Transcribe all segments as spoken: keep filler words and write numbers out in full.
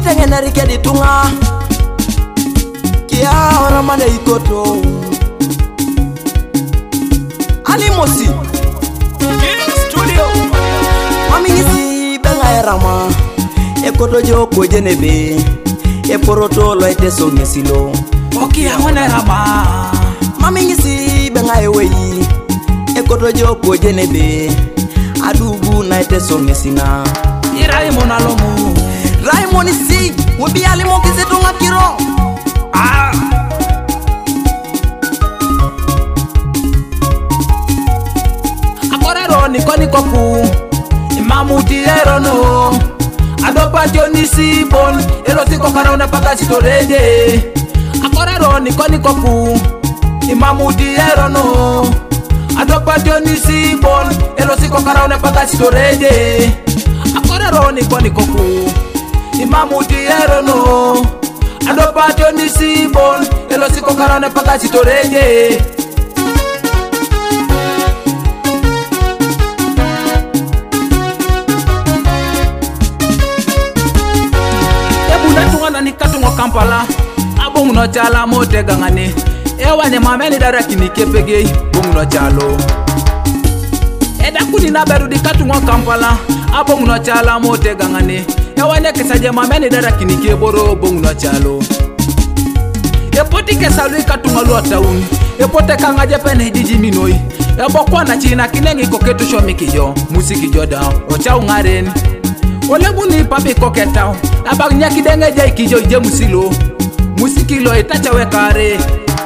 tengena rike ditunga kia ora mane ikoto Ali Mosi King Studio Mami ngisi benga erama ekoto joko jenebe e poroto lo ete so ngesilo oki amone rama Mami ngisi benga eweyi ekoto joko jenebe adugu na ete so ngesina irai monalomu Raimoni si Mubi alimo kisetunga kiro Ah Akorero niko niko ku Imamu diero no Adopa joni si bon Elo tiko karauna paka sitoreje Akorero niko niko ku Imamu diero no Adopa joni si bon Elo tiko karauna paka sitoreje Akorero niko niko ku Imamu diero no Ando patio ni sibon Elo siko karane paka sitoreje Ebu netunga na nikatunga Kampala Abungu no chala mote gangane Ewa nye mameni daraki ni kepege Bungu no chalo Eda kuni na beru di katunga Kampala Abungu no chala mote gangane Ewane kesaje mameni dara kinike boro bongu no chalo Epoti kesalu ikatunga luata uni Epote kangaje pene jiji minoi Ebokwa na china kinengi koketu shomiki jo Musiki jo down ocha ungaren Olebu ni papi koketao Abag nyaki denge jai kijo ije musilo Musiki lo itacha wekare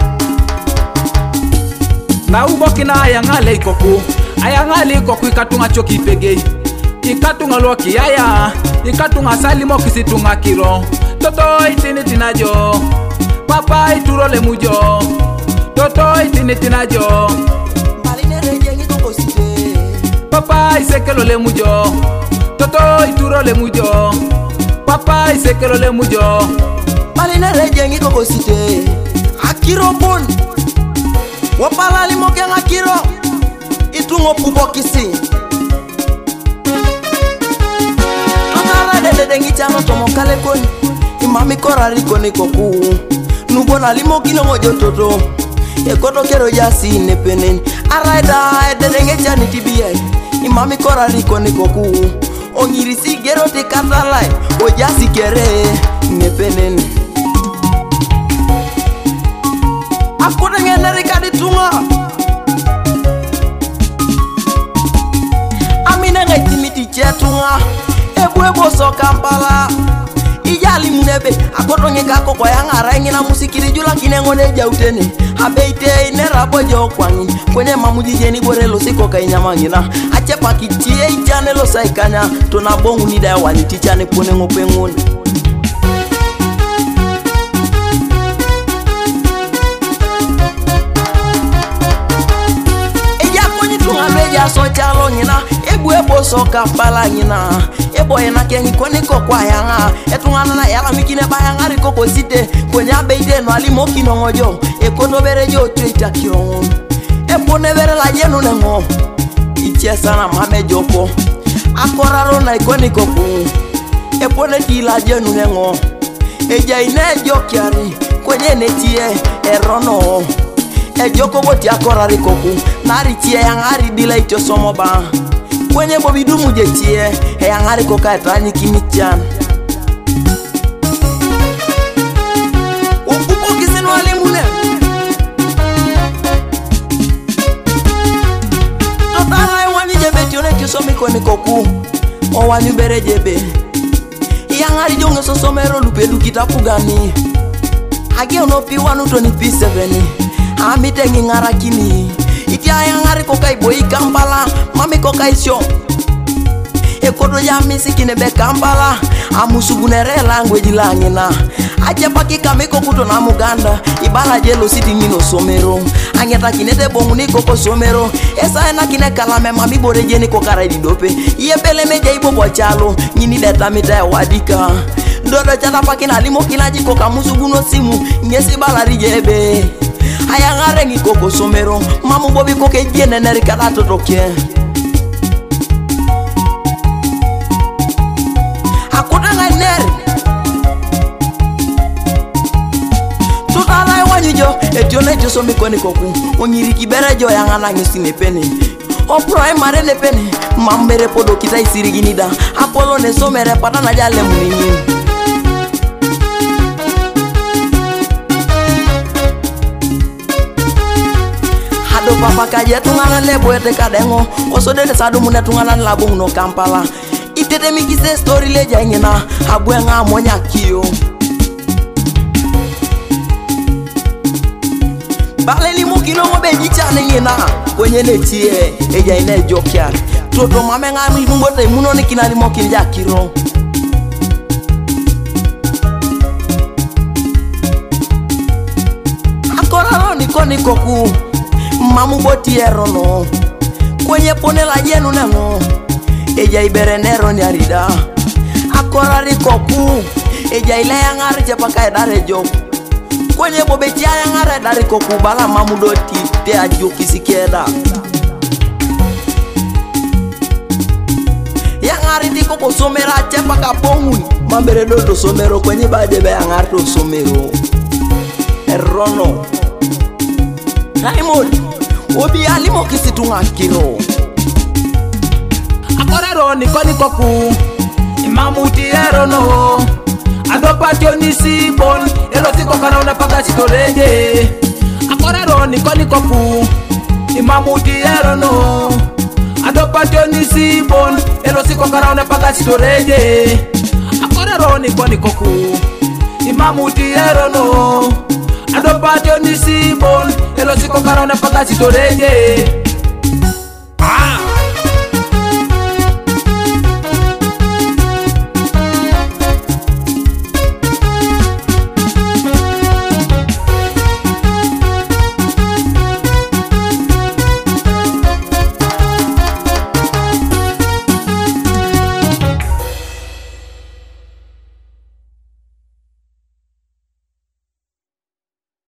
Na uboki na ayangale ikoku Ayangale ikoku ikatunga choki pegei Ikatunga loki yaya Ikatunga salimo kisitunga kiro Toto itini tinajo Papa ituro le mujo Toto itini tinajo Baline rejengi koko site Papa isekelo le mujo Toto ituro le mujo Papa isekelo le mujo Baline rejengi koko site Akiro bon Wapala limo kenga akiro Itungo pupo kisi Dengi chano tomo kale koni Imami kora riko niko kuu Nubona limo kino mojo toto Ekoto kero jasi nepenen Araida edenge chani tibiyai Imami kora riko niko kuu Ongirisi gero te katalai Ojasi kere nepenen Akuta ngene rikadi tunga Amina ngaitimiti chetunga Ebu so Kampala Ijali munebe Akoto nye kako kwa yangara Ingina musikiri jula kine ngone jautene Habeite inera bojo kwangi Kwenye mamuji jeni borelo siko kainyama ngina Achepa kichie ichane lo saikanya Tona bongu nida wani tichane kone ngope ngone Eja konyi tunga reja so chalo ngina Ebu ebo so Kampala ngina Ebo ena kengi kwenye kwa yanga Etungana na yala mikine bayanga riko kwa site Kwenye abeide no alimoki no ngojo Ekono bere jo tuita kirongo Ebo nevere la jenu nengo Ichie sana mame joko Akoraro na ikoni koku Ebo neti la jenu nengo Eja ine jokiari Kwenye netie erono Ejoko boti akorari koku Nari chie yangari dila ito somo ba Kwenye bobidu muje chie Heya ngari koka etani kimichan Upupo kisinu alimune Totara ewani jebe tione kisomi kwenye koku Owani bere jebe Iya ngari jonge sosomero lupe lukita pugani Hage unopi wanu toni pi seveni Amite ngi ngara kini Iti aya ngari koka iboi Kampala Mami koka isyo Ekoto ya misi kine be Kampala Amusugunere language langina Ache paki kameko kuto na Muganda Ibala jelo siti ngino somero Angeta kine te bongu niko ko somero Esa ena kine kalame mami bore jeni kokara ididope Iye pele meja ibo kwa chalo Nyini deta mita ya wadika Dodo chata paki na limo kilaji koka musuguno simu Nyesi bala rijebe Aya ngare ngi koko somero Mamu bobi koke jene neri karato toke Akuta nga neri somi koni koku onyiri kibere jo yangana ngisine peni o primary ne peni mambere podo kita isirigini da apolo ne somere patana jale munini hado papa kaje tungana lebo ete kadengo osodele sadu mune tungana labung no Kampala itete mikise story leja ngina abwenga monya kiyo baleli mukilo ngobe jichane ngina kwenye netie eja ine jokia toto mamenga mbote munoni kinali mokinja kiro akora ni koni koku mamu boti erono kwenye pone la jenu neno eja ibere nero ni arida akora ri koku eja ile yangari chepaka edare jo kwenye bobeti yangare dari koku bala mamu doti te ajoki sikeda yangari diko ko somera chepaka pongu mambere do somero kwenye baje be yangari to somero erono Raymond obi alimo kisitunga kiro akorero nikoni koku imamuti erono adopatio nisi bon elotiko kana unapaga sitoreje akorero nikoni koku imamuti erono adopatio nisi bon elotiko kana unapaga sitoreje akorero nikoni koku imamuti erono adopatio nisi bon elotiko kana unapaga sitoreje